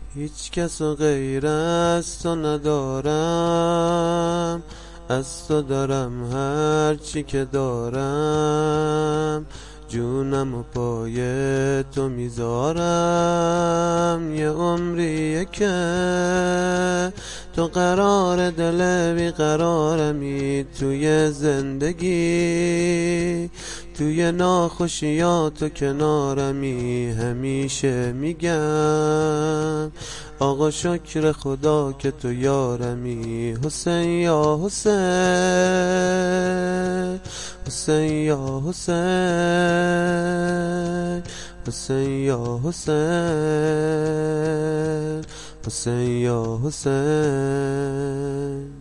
هیچ کس و غیر از تو ندارم، از تو دارم هر چی که دارم، جونم و پای تو میذارم. یه عمریه که تو قرار دل بیقرارمی، توی زندگی توی ناخوشیات و کنارمی. همیشه میگم آقا شکر خدا که تو یارمی. حسین یا حسین، حسین یا حسین، حسین یا حسین، حسین یا حسین.